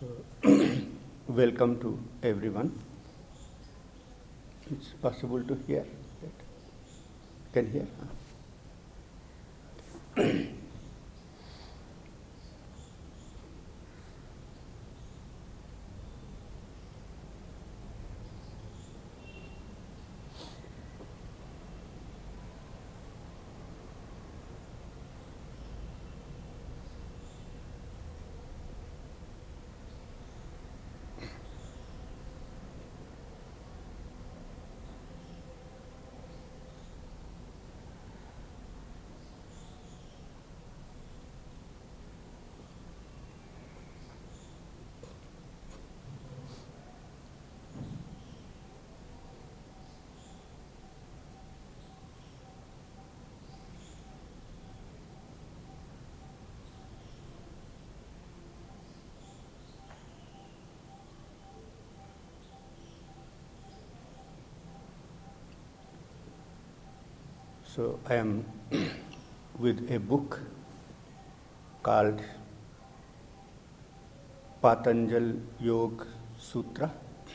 So, welcome to everyone. It's possible to hear that? Can hear? So, I am with a book called Patanjal Yoga Sutra.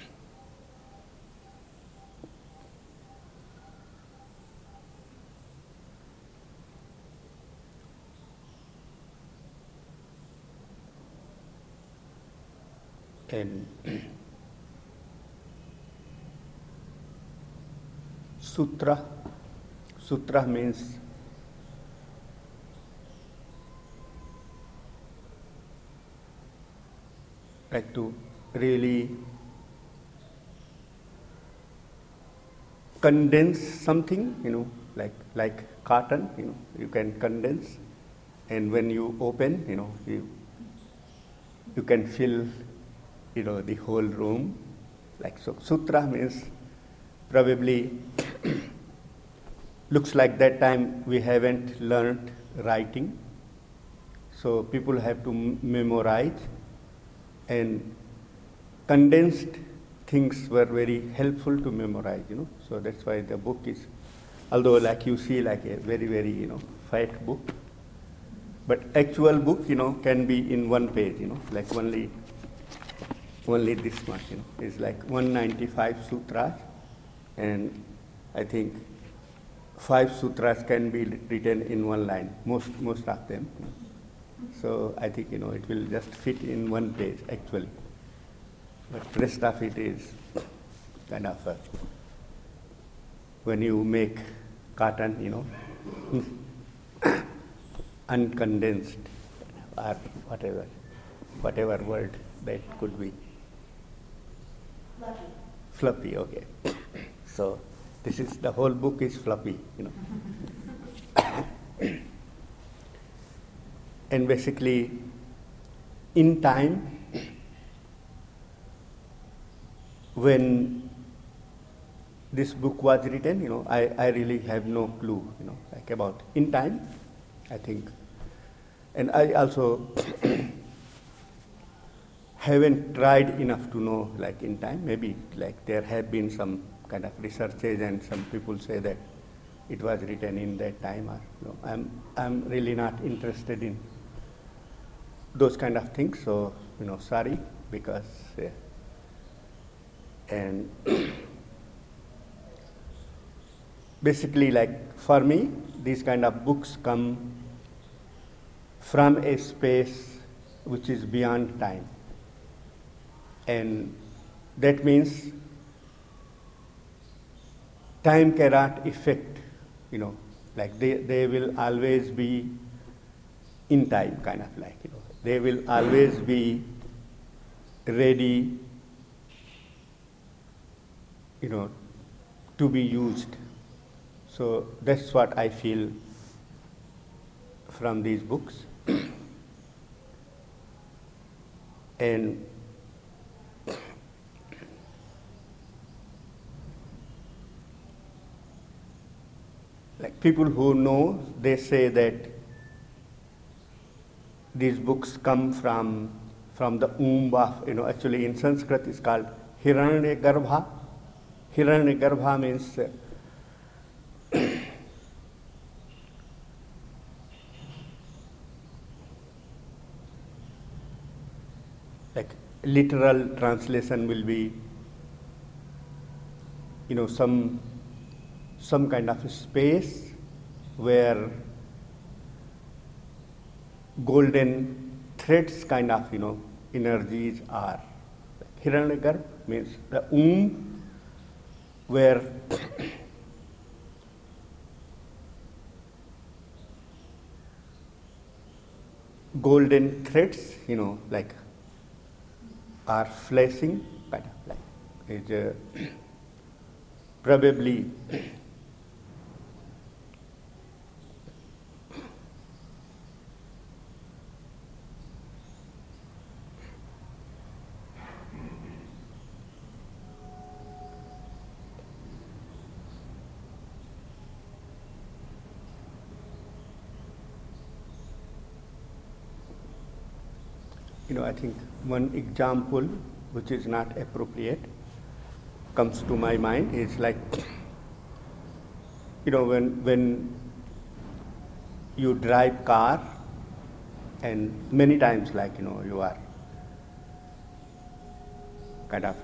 And Sutra means like to really condense something, like cotton, you can condense, and when you open, you can fill, the whole room. Like so, sutra means probably looks like that time we haven't learned writing, so people have to memorize, and condensed things were very helpful to memorize, So that's why the book is, although like you see like a very, very, fat book, but actual book, can be in one page, like only this much, It's like 195 sutras, and I think 5 sutras can be written in one line, most of them. So I think, it will just fit in one page actually. But the rest of it is kind of, when you make cotton, uncondensed, or whatever word that could be. Fluffy, okay. So this is, the whole book is fluffy, And basically, in time, when this book was written, I really have no clue, like about in time, I think. And I also haven't tried enough to know, like in time, maybe like there have been some kind of researches, and some people say that it was written in that time, or I'm really not interested in those kind of things, so sorry, because and basically, like for me, these kind of books come from a space which is beyond time, and that means time cannot affect, like they will always be in time, kind of like, they will always be ready, to be used. So that's what I feel from these books. And like people who know, they say that these books come from the womb of, actually in Sanskrit it's called Hiranyagarbha. Hiranyagarbha means like literal translation will be, some kind of space where golden threads kind of, energies are. Hiranyagarbha means the womb where golden threads, like are flashing, kind of like is probably I think one example which is not appropriate comes to my mind is like, when you drive car and many times like, you are kind of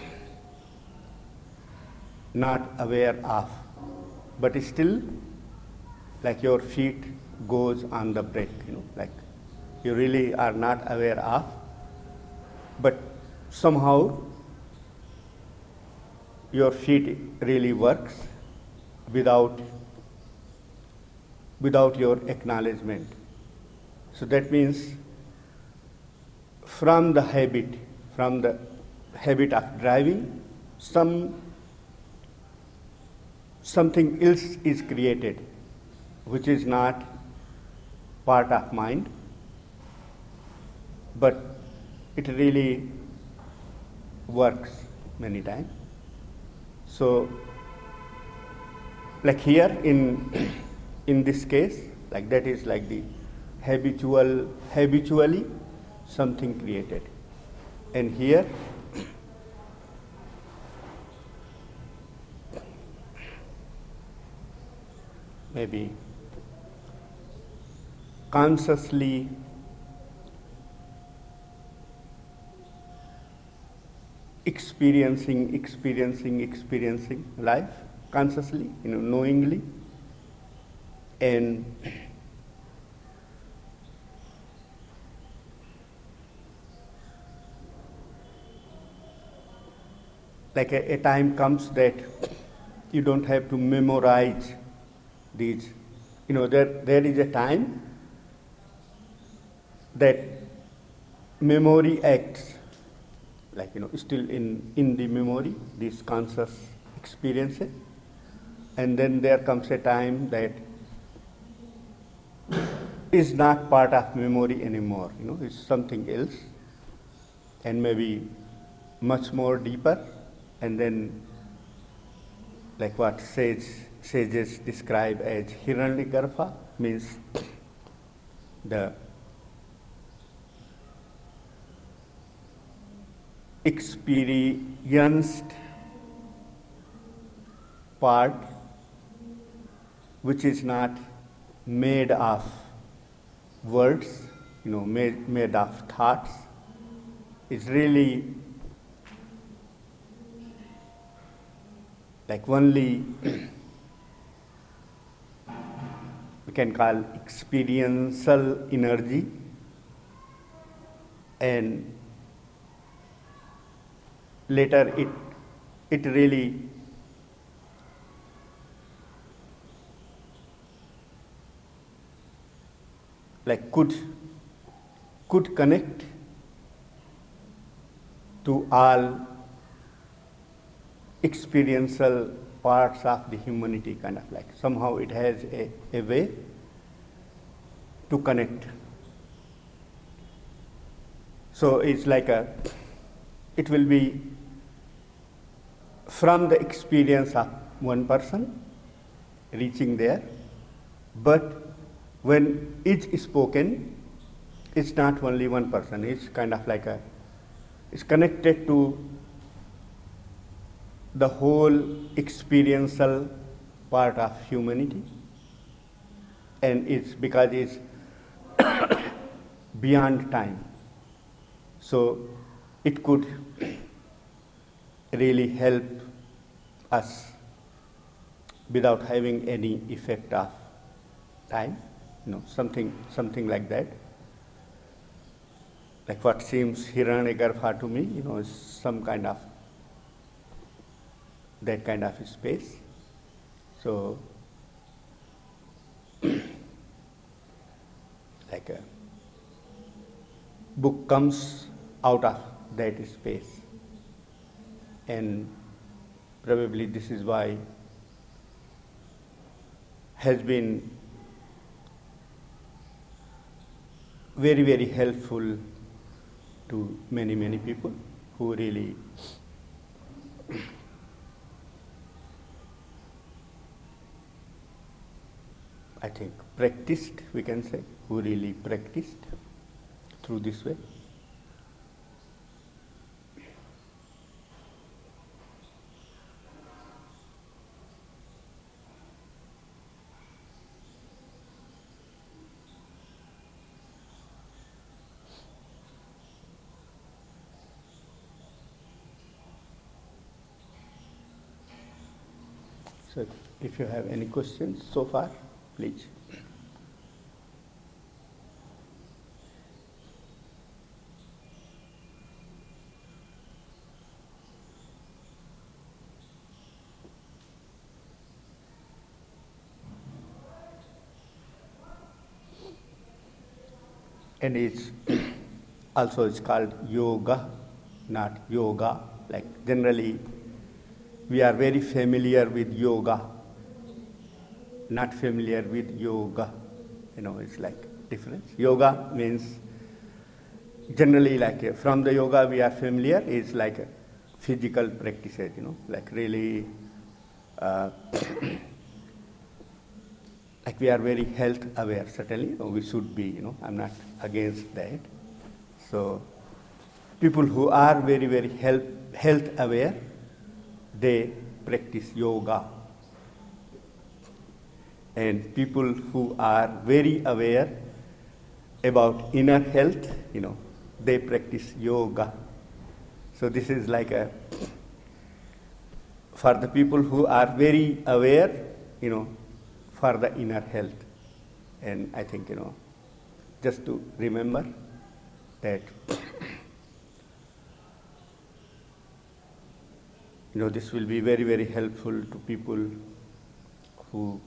not aware of, but still like your feet goes on the brake, like you really are not aware of, but somehow your feet really works without your acknowledgement. So that means from the habit of driving, something else is created which is not part of mind, but it really works many times. So like here in this case, like that is like the habitually something created. And here maybe consciously experiencing life consciously, knowingly, and like a time comes that you don't have to memorize these. There is a time that memory acts like, still in the memory, these conscious experiences. And then there comes a time that is not part of memory anymore, it's something else, and maybe much more deeper. And then like what sages describe as Hiranyagarbha, means the experienced part which is not made of words, made of thoughts, is really like only we can call experiential energy, and later it really like could connect to all experiential parts of the humanity, kind of like somehow it has a way to connect. So it's like it will be from the experience of one person reaching there, but when it's spoken, it's not only one person, it's kind of like it's connected to the whole experiential part of humanity, and it's because it's beyond time. So it could really help us without having any effect of time, something like that. Like what seems Hiranyagartha to me, is some kind of that kind of space. So, like a book comes out of that space, and probably this is why has been very, very helpful to many, many people who really I think practiced, we can say, who really practiced through this way. So if you have any questions so far, please. And it's called yoga, not yoga. Like generally, we are very familiar with yoga, not familiar with yoga. It's like difference. Yoga means generally like from the yoga we are familiar is like physical practices, like really like we are very health aware, certainly, we should be, I'm not against that. So people who are very, very health aware, they practice yoga. And people who are very aware about inner health, they practice yoga. So this is like for the people who are very aware, for the inner health. And I think, just to remember that, this will be very, very helpful to people who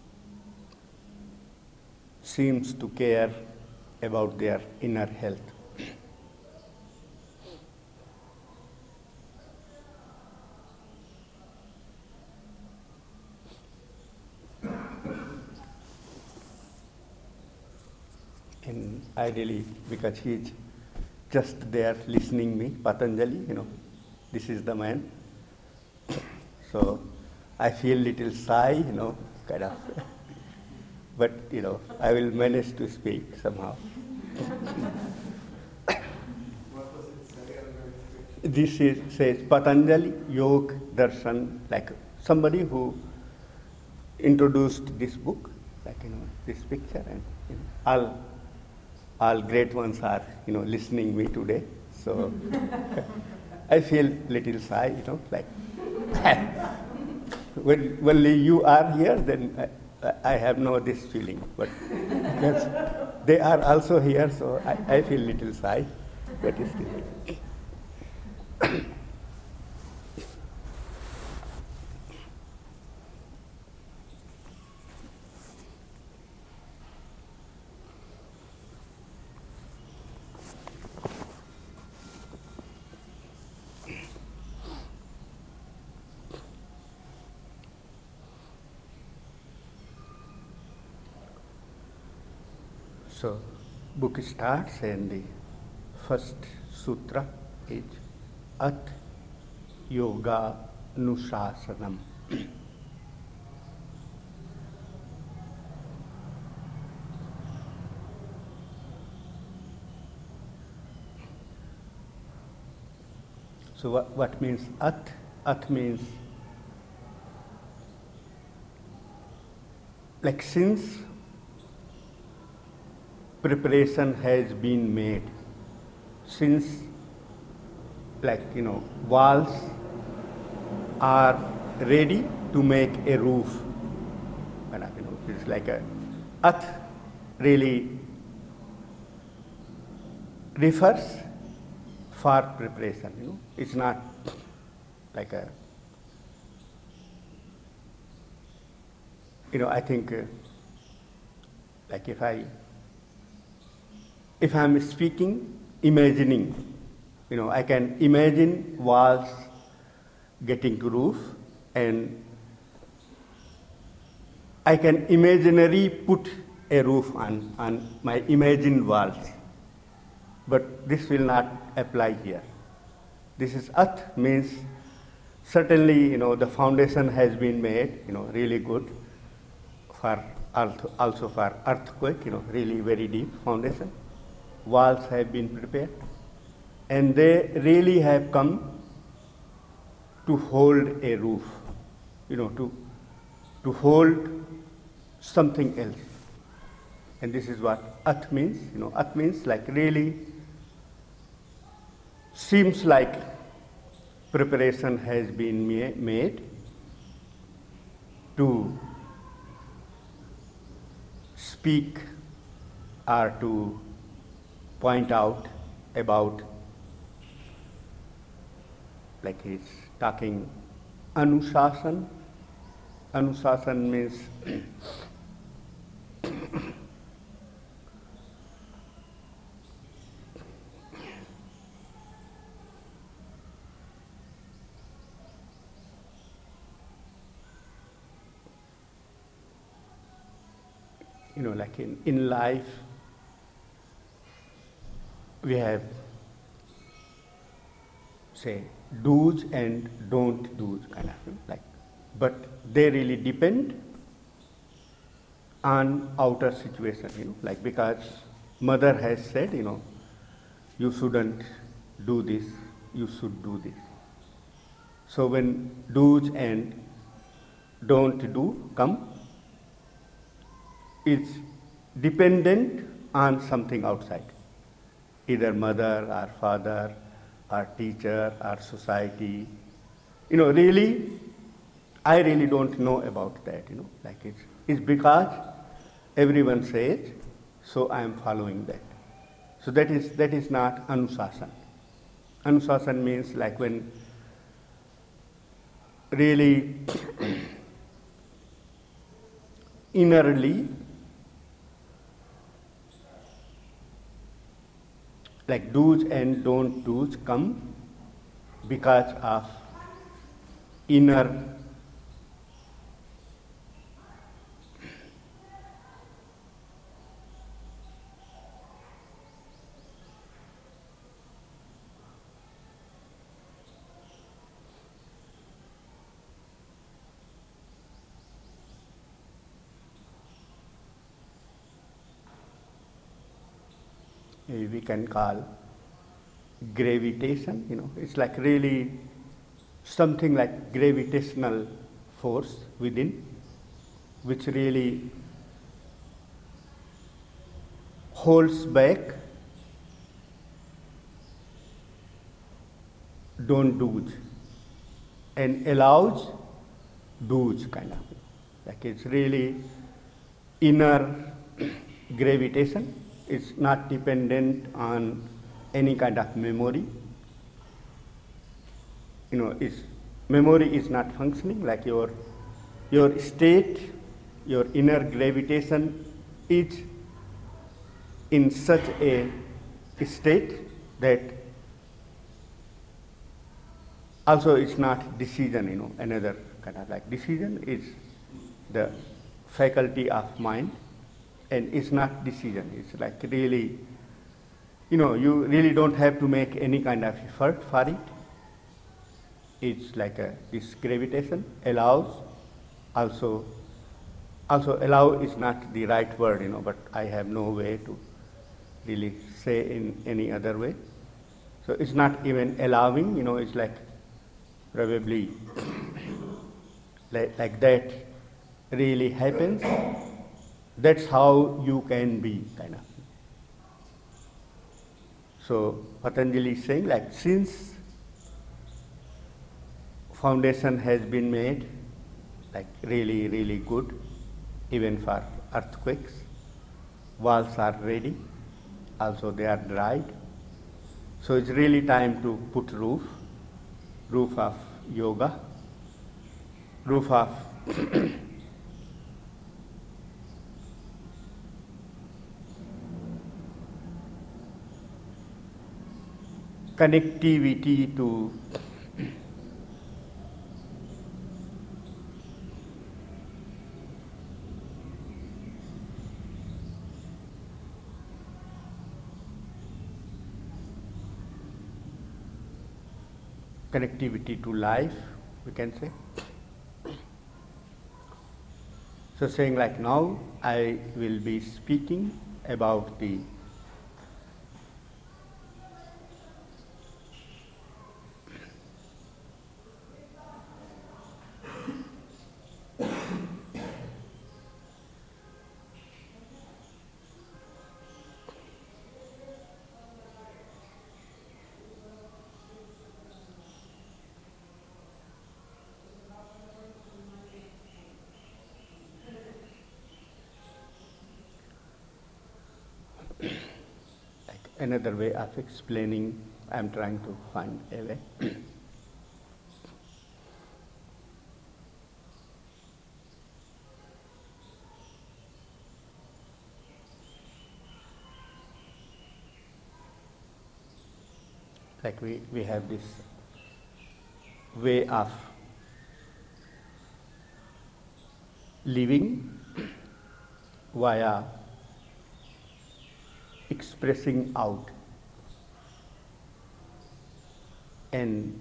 seems to care about their inner health. And ideally, because he's just there listening me, Patanjali, this is the man. So I feel little shy, kind of. But, I will manage to speak somehow. This says Patanjali Yoga Darshan, like somebody who introduced this book, like, this picture, and all great ones are, listening me today. So I feel little shy, like when only you are here, then I have no this feeling. But because they are also here, so I feel little shy. But still. So, book starts, and the first sutra is At Yoga Nusasanam. So what means At? At means like since preparation has been made, since like, walls are ready to make a roof. And, it's like a earth really refers for preparation. It's not like a, I think like if I'm speaking, imagining, I can imagine walls getting to roof, and I can imaginarily put a roof on my imagined walls. But this will not apply here. This is earth means certainly, the foundation has been made, really good for also for earthquake, really very deep foundation. Walls have been prepared, and they really have come to hold a roof, to hold something else. And this is what earth means. Earth means like really seems like preparation has been made to speak or to point out about, like he's talking Anusasan. Anusasan means like in life, we have, say, do's and don't do's kind of like, but they really depend on outer situation, like because mother has said, you shouldn't do this, you should do this. So when do's and don't do come, it's dependent on something outside, either mother or father or teacher or society. Really, I really don't know about that, like it's because everyone says, so I am following that. So that is not Anusasan. Anusasan means like when really innerly, like do's and don't do's come because of inner we can call gravitation. It's like really something like gravitational force within, which really holds back don't do's and allows do's kind of. Like it's really inner gravitation. It's not dependent on any kind of memory. Memory is not functioning, like your state, your inner gravitation is in such a state that also it's not decision, another kind of like decision is the faculty of mind, and it's not decision. It's like really, you really don't have to make any kind of effort for it. It's like this gravitation allows, also allow is not the right word, but I have no way to really say in any other way. So it's not even allowing, it's like probably like that really happens. That's how you can be, kind of. So Patanjali is saying, like, since foundation has been made, like really, really good, even for earthquakes. Walls are ready, also they are dried. So it's really time to put roof of yoga, roof of connectivity to life, we can say. So saying like now I will be speaking about the another way of explaining. I'm trying to find a way. Like we have this way of living via expressing out, and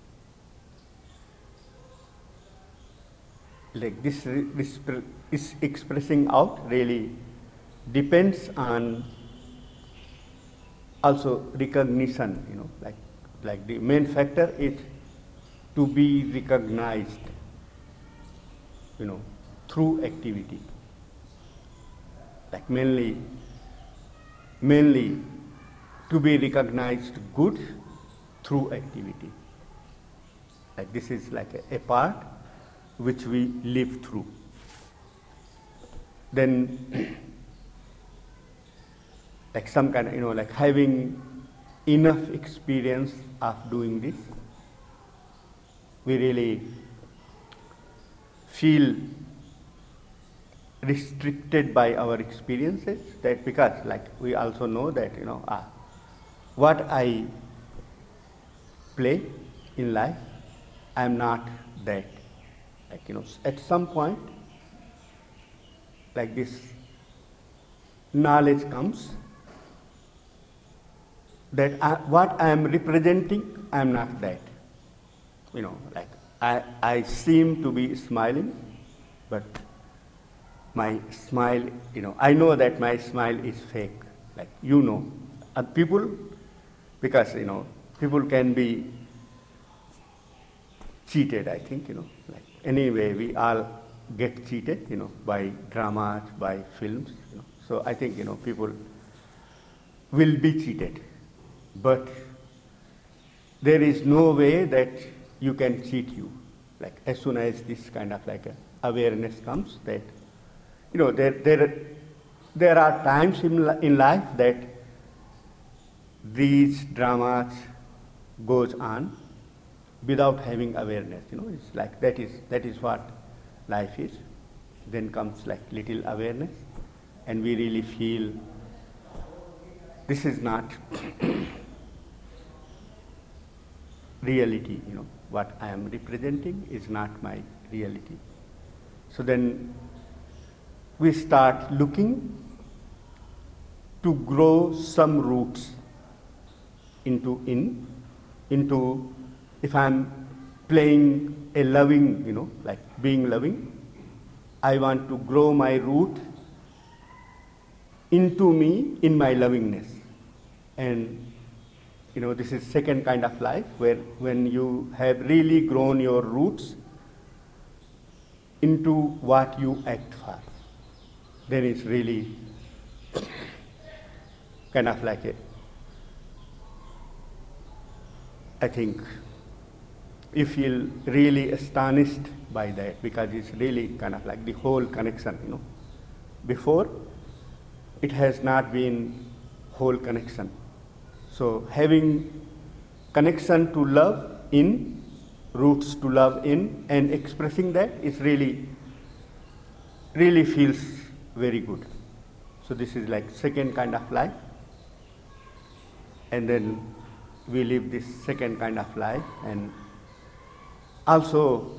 like this is expressing out really depends on also recognition, like the main factor is to be recognized, through activity, like mainly to be recognized good through activity. Like this is like a part which we live through. Then like some kind of, like having enough experience of doing this, we really feel restricted by our experiences, that because like we also know that what I play in life, I am not that. Like at some point, like this knowledge comes that what I am representing, I am not that. Like I seem to be smiling, but my smile, I know that my smile is fake. Like people, because people can be cheated. I think like anyway we all get cheated, by dramas, by films. So I think people will be cheated, but there is no way that you can cheat you. Like as soon as this kind of like awareness comes that there are times in life that these dramas goes on without having awareness. It's like that is what life is. Then comes like little awareness, and we really feel this is not reality. What I am representing is not my reality. So then we start looking to grow some roots into if I'm playing a loving, like being loving, I want to grow my root into me in my lovingness. And this is second kind of life where when you have really grown your roots into what you act for, then it's really kind of like I think you feel really astonished by that because it's really kind of like the whole connection, Before, it has not been whole connection. So having connection to love in, roots to love in, and expressing that is really feels very good. So this is like second kind of life. And then we live this second kind of life, and also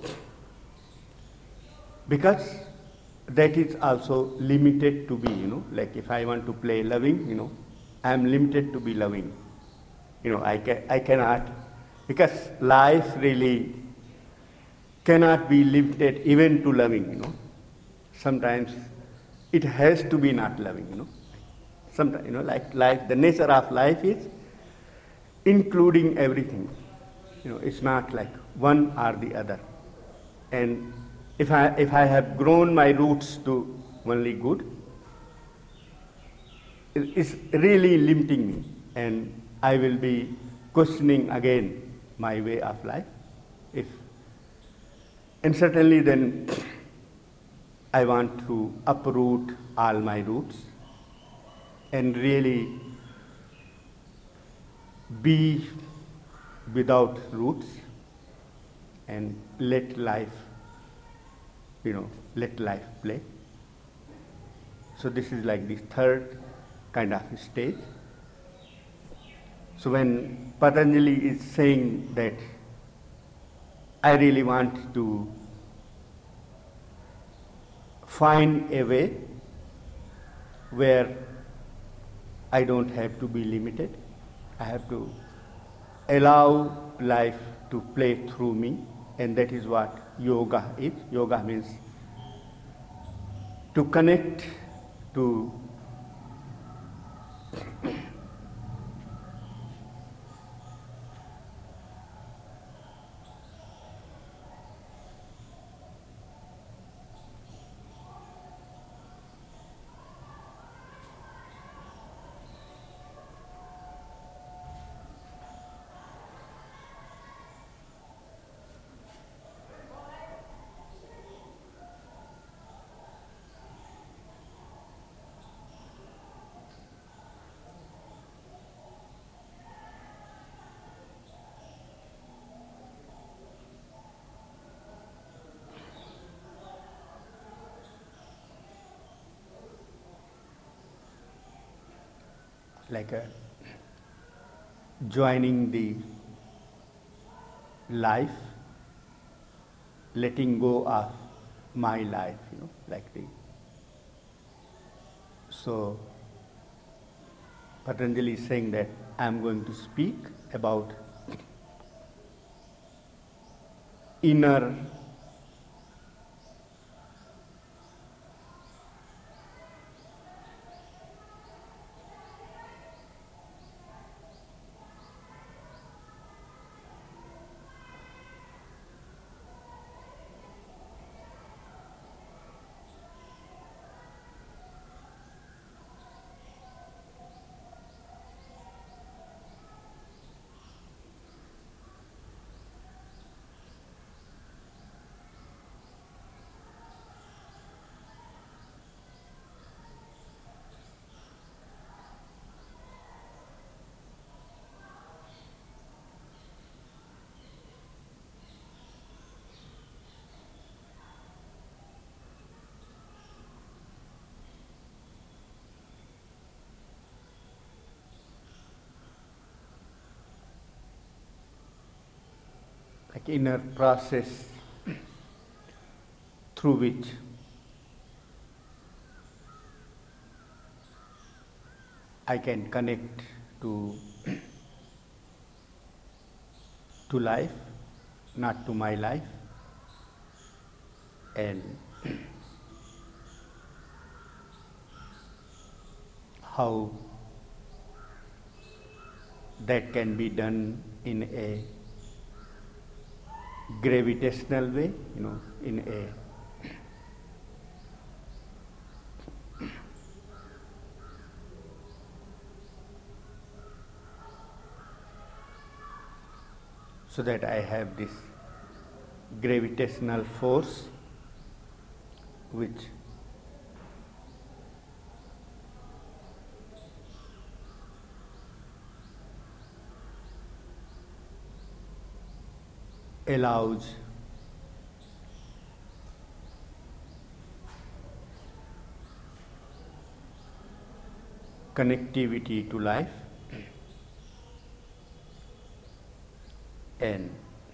because that is also limited to be, like if I want to play loving, I am limited to be loving. I cannot, because life really cannot be limited even to loving, Sometimes it has to be not loving, Sometimes, like life, the nature of life is including everything. It's not like one or the other. And if I have grown my roots to only good, it's really limiting me, and I will be questioning again my way of life. And certainly then I want to uproot all my roots and really be without roots and let life play. So this is like the third kind of stage. So when Patanjali is saying that I really want to find a way where I don't have to be limited, I have to allow life to play through me, and that is what yoga is. Yoga means to connect to like joining the life, letting go of my life, so Patanjali is saying that I am going to speak about inner inner process through which I can connect to life, not to my life, and how that can be done in a gravitational way, in a so that I have this gravitational force which allows connectivity to life and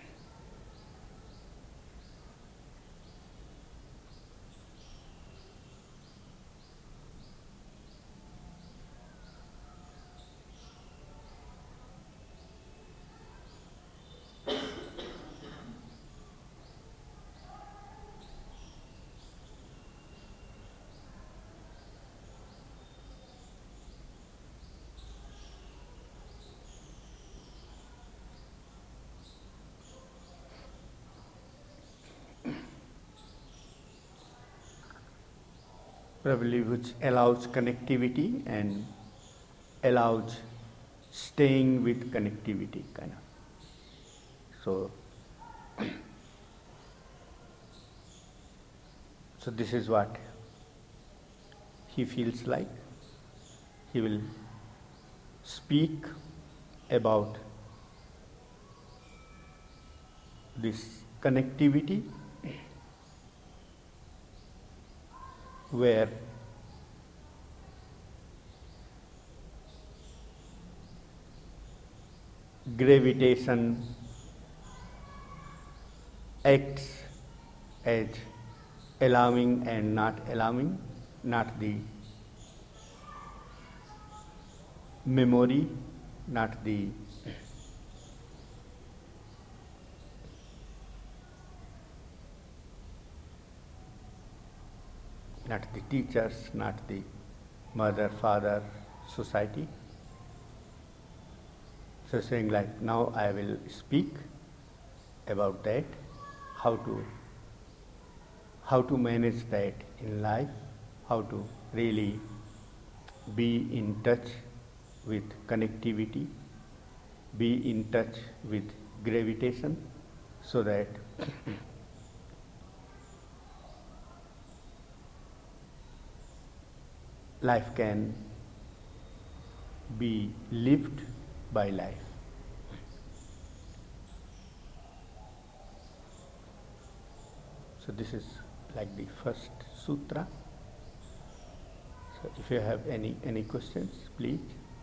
probably which allows connectivity and allows staying with connectivity kind of. So this is what he feels like. He will speak about this connectivity where gravitation acts as allowing and not allowing, not the memory, not the teachers, not the mother, father, society. So saying like, now I will speak about that, how to manage that in life, how to really be in touch with connectivity, be in touch with gravitation, so that life can be lived by life. So this is like the first sutra. So if you have any questions, please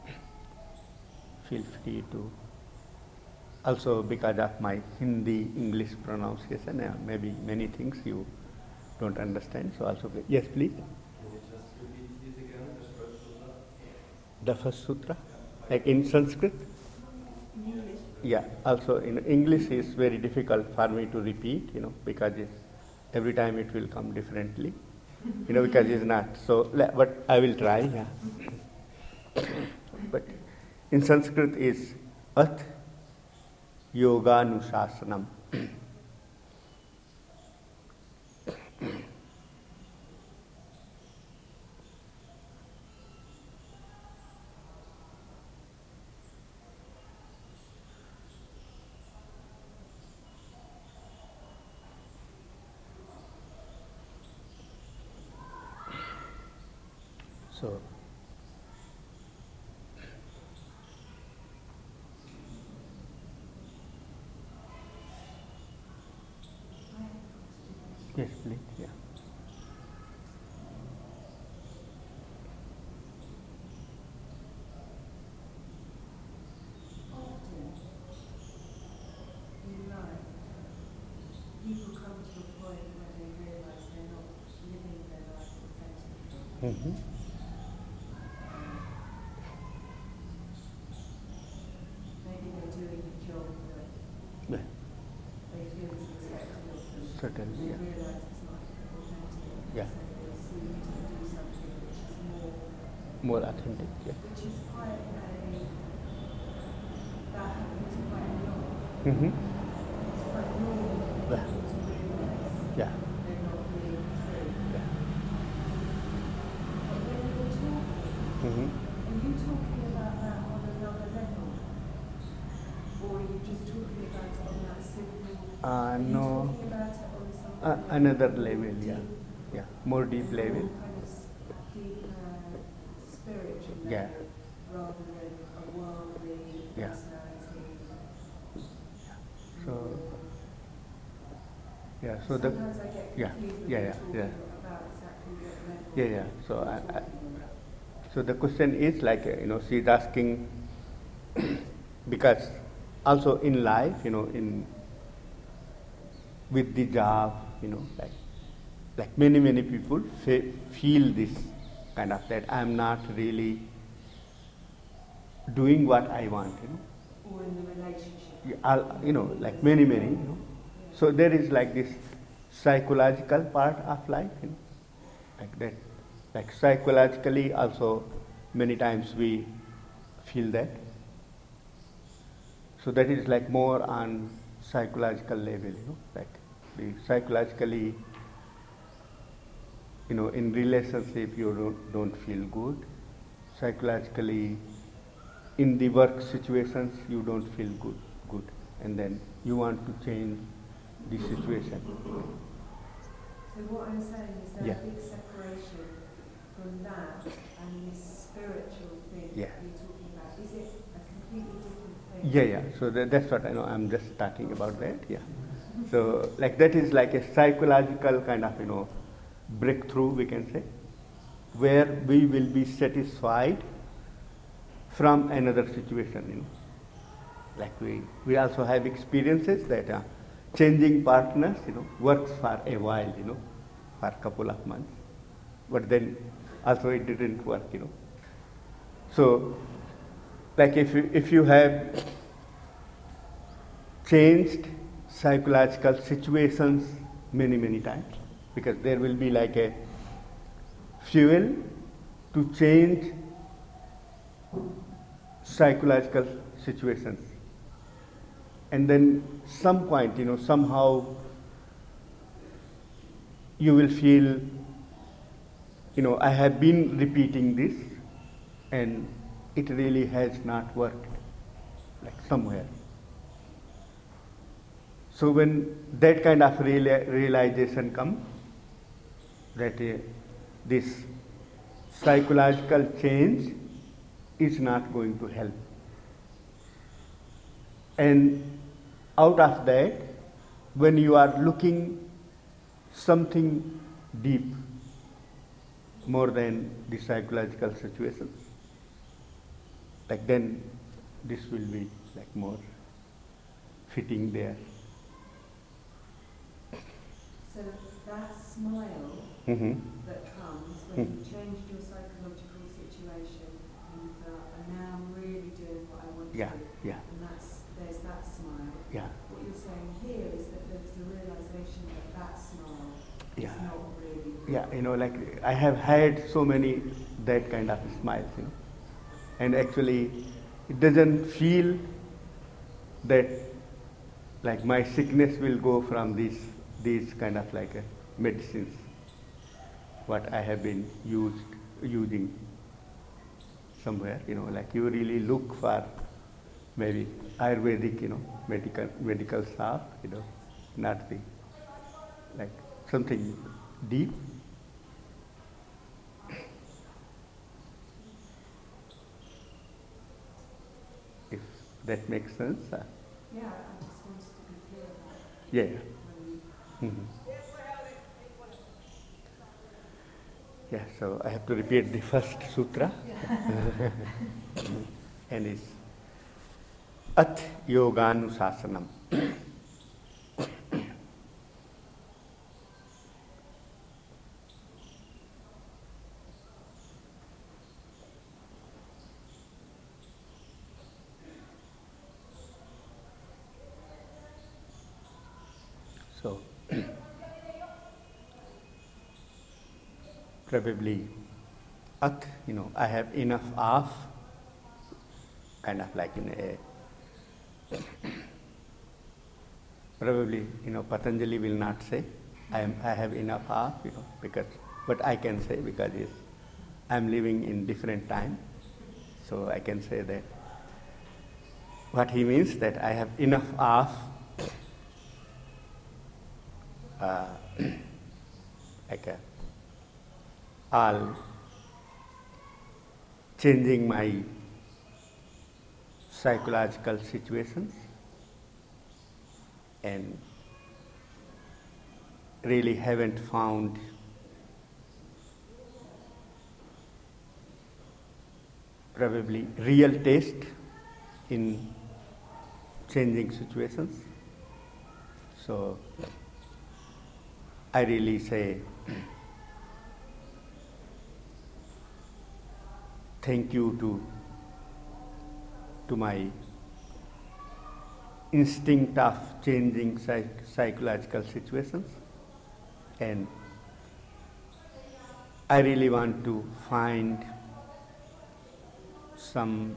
feel free to. Also, because of my Hindi English pronunciation, maybe many things you don't understand. So also, yes, please. The first sutra, like in Sanskrit? English. Yeah, also in English is very difficult for me to repeat, because every time it will come differently, because it's not. So, but I will try, yeah. But in Sanskrit is Ath Yoganusasanam. So, yes, please, yeah. Often in life, people come to a point where they realize they're not living their life authentically. Mm-hmm. Maybe they're doing a job that Yeah. they feel is expected of them. Certainly, They yeah. realize it's not authentic. Yeah. So they seem to do something which is More authentic, yeah. which is quite that happens quite a lot. Mm-hmm. It's quite normal for Yeah. people to realize Yeah. they're not being true. Yeah. But when you're talking, Mm-hmm. are you talking about that on another level? Or are you just talking about it on that simple? Are you No. talking Another level, yeah, more deep level. Kind of deep spiritual level, Yeah. rather than a worldly Yeah. personality. So, yeah, so Sometimes I get yeah, confused when yeah, you're yeah, talking yeah. about exactly what level Yeah, yeah. So, you're I, talking about. so the question is like, she's asking because also in life, in with the job, like many people feel this kind of that I'm not really doing what I want. Or in the relationship. Like many. So there is like this psychological part of life, like that. Like psychologically also many times we feel that. So that is like more on psychological level, like the psychologically, in relationship you don't feel good. Psychologically, in the work situations you don't feel good, and then you want to change the situation. So what I'm saying is there Yeah. a big separation from that and this spiritual thing Yeah. that you're talking about. Is it a completely different thing? Yeah. So that's what I know. I'm just talking about that. Yeah. So like that is like a psychological kind of breakthrough, we can say, where we will be satisfied from another situation. Like we also have experiences that changing partners, works for a while, for a couple of months, but then also it didn't work. So, like if you have changed psychological situations many times, because there will be like a fuel to change psychological situations, and then some point, somehow you will feel, I have been repeating this and it really has not worked, like somewhere. So when that kind of realization comes, that this psychological change is not going to help, and out of that, when you are looking something deep more than the psychological situations, like then this will be like more fitting there. So that smile Mm-hmm. that comes when you changed your psychological situation and you felt, and now I'm really doing what I want to Yeah, do. yeah. And there's that smile. Yeah. What you're saying here is that there's the realization that smile Yeah. is not really. Yeah, like I have had so many that kind of smiles, and actually it doesn't feel that like my sickness will go from these kind of like medicines what I have been using somewhere, like you really look for maybe Ayurvedic, medical stuff, not the like something deep. If that makes sense. Yeah, I just wanted to be clear about that. Yeah. Mm-hmm. Yeah, so I have to repeat the first sutra. And it's At Yoganusasanam. So, probably At, I have enough of, kind of like in a probably, Patanjali will not say, I have enough of, because, but I can say because I'm living in different time, so I can say that what he means that I have enough of all changing my psychological situations and really haven't found probably real taste in changing situations. So I really say thank you to my instinct of changing psychological situations, and I really want to find some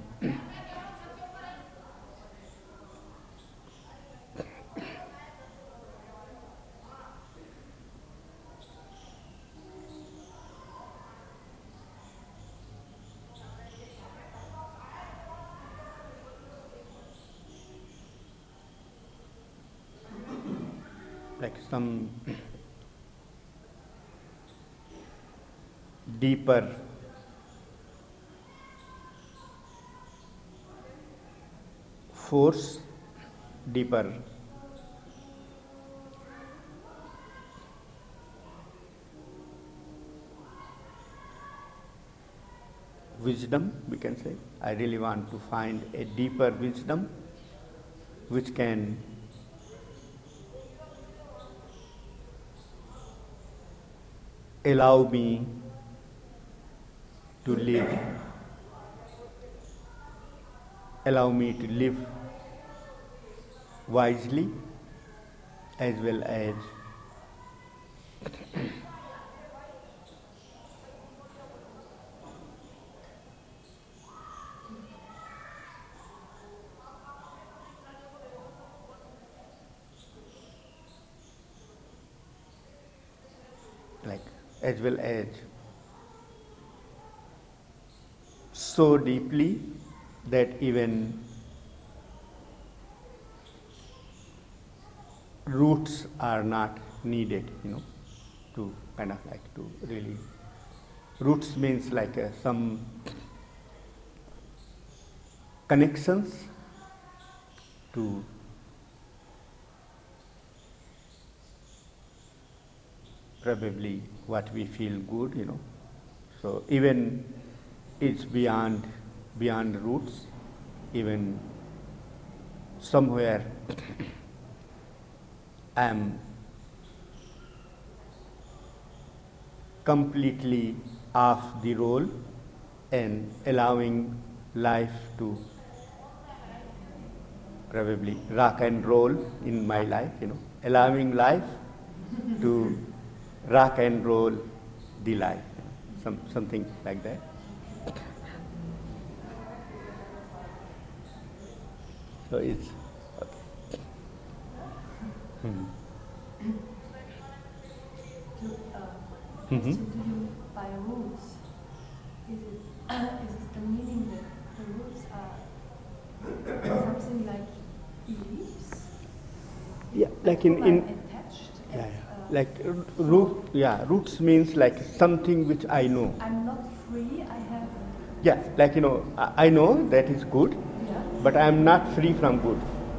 some deeper force, deeper wisdom, we can say. I really want to find a deeper wisdom which can allow me to live, wisely as well as so deeply that even roots are not needed, to kind of to really. Roots means some connections to probably what we feel good, So even it's beyond roots, even somewhere I am completely off the role and allowing life to probably rock and roll in my life, allowing life to rock and roll the life, something like that. So it's okay. So do you, by roots, is it the meaning that the roots are something like beliefs? Yeah, attached. Roots means something which I know. I'm not free. I have. Yeah, I know that is good, Yeah. but I am not free from good.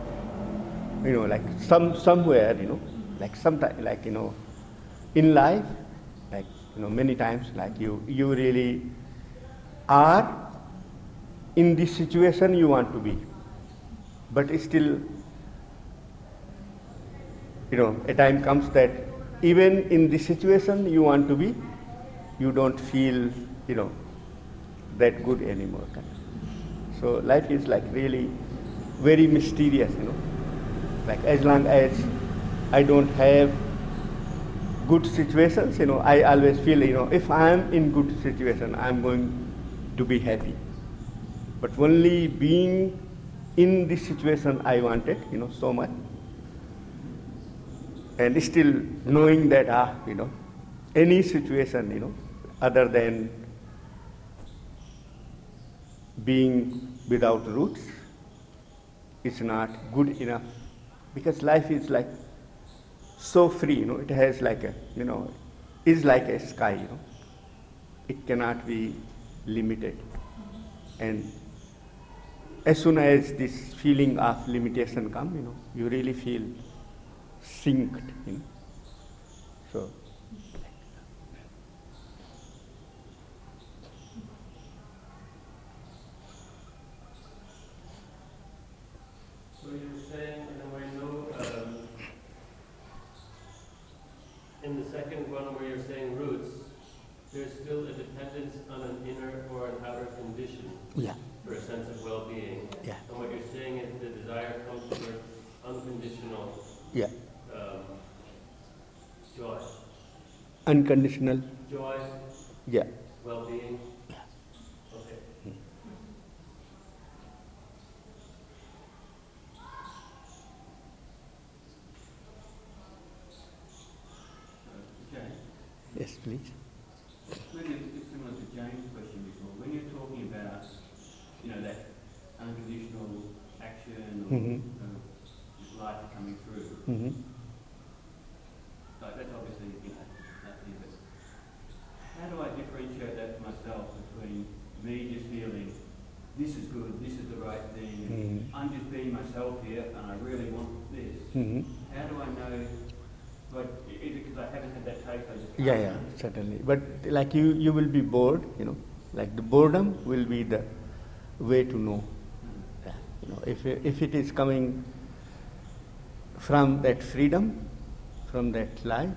Somewhere, sometimes, in life, many times, you really are in the situation you want to be, but still, a time comes that even in the situation you want to be, you don't feel, that good anymore. So life is really very mysterious, as long as I don't have good situations, I always feel, if I am in good situation, I'm going to be happy. But only being in the situation I wanted, so much, and still knowing that, any situation, other than being without roots, is not good enough, because life is so free, it has is like a sky, it cannot be limited. And as soon as this feeling of limitation comes, you really feel synced. So. So you're saying, and I know, in the second one where you're saying roots, there's still a dependence on an inner or an outer condition for a sense of well-being. Yeah. And what you're saying is the desire comes from unconditional joy. Unconditional. Joy. Yeah. Well-being. Yeah. Okay. James? Yes, please. Really, it's similar to James' question before. When you're talking about, that unconditional action or this light coming through, like that's obviously, nothing, but how do I differentiate that for myself between me just feeling this is good, this is the right thing, and I'm just being myself here and I really want this? How do I know? Like, is it because I haven't had that taste? I just can't? Yeah, certainly. But like you will be bored, like the boredom will be the way to know. If it is coming from that freedom, from that life,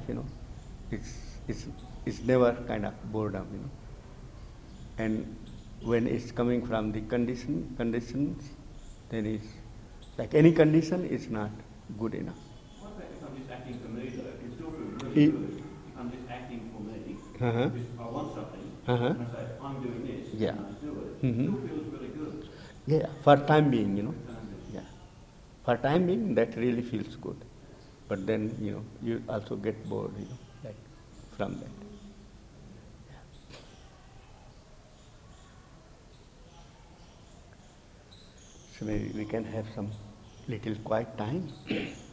it's never kind of boredom, And when it's coming from the conditions, then it's like any condition is not good enough. What about if I'm just acting for me though? It can still feel really good. If I'm just acting for me, just, I want something, and I say, I'm doing this, and I do it, it still feels really good. Yeah, for time being, For time being. Yeah. For time being, that really feels good. But then, you also get bored, like from that. So maybe we can have some little quiet time.